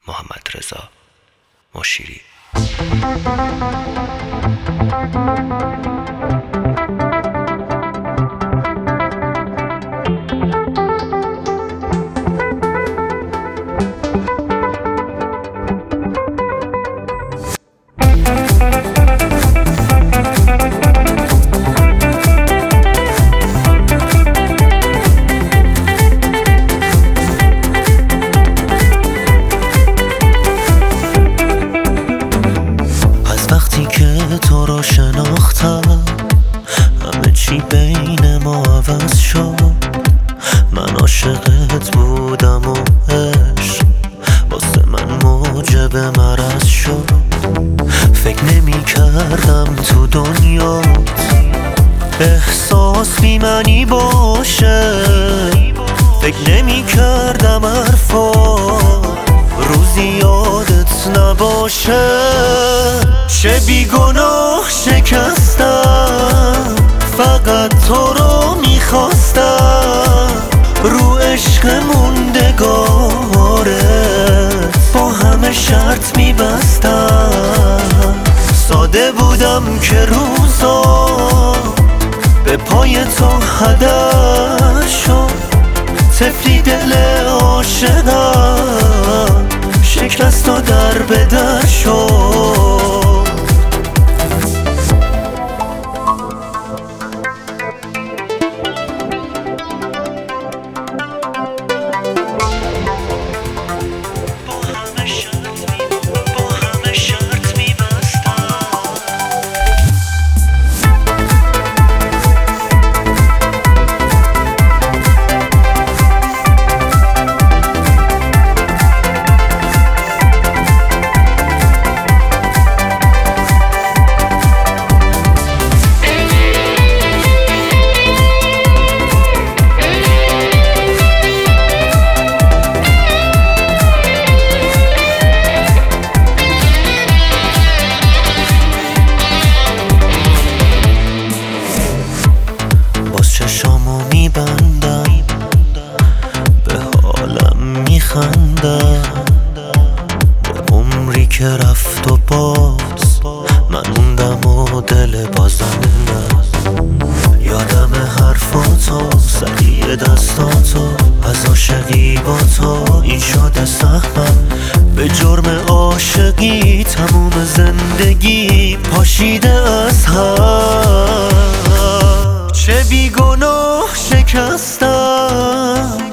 محمدرضا مشیری. تو رو شناختم همه چی بین ما عوض شد. من عاشقت بودم و عشق واسه من موجب مرض شد. فکر نمی کردم تو دنیات احساس بی معنی باشه. فکر نمی کردم حرفات روزی یادت نباشه. چه بیگناه شکستم فقط تو رو میخواستم. رو عشق موندگارت با همه شرط میبستم. ساده بودم که روزا به پای تو هدر شد. طفلی دل عاشقم شکست و در به در شد. چشامو میبندم به حالم میخندم. به عمری که رفت و باز من موندم و دل بازنده. یادم حرفاتو سریع دستاتو از عاشقی با تو این شده سهمم. به جرم عاشقی تموم زندگی پاشیده از هم. چه بیگناه شکستم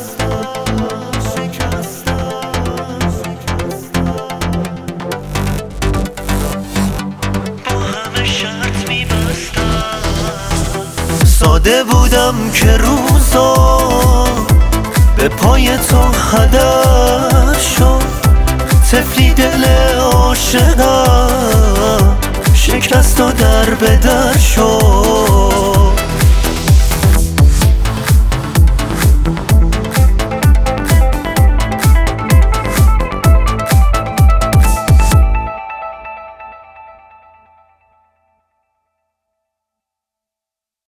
با همه شرط میبستم. ساده بودم که روزا به پای تو هدر شد. طفلی دل عاشقم شکست و در به در شد.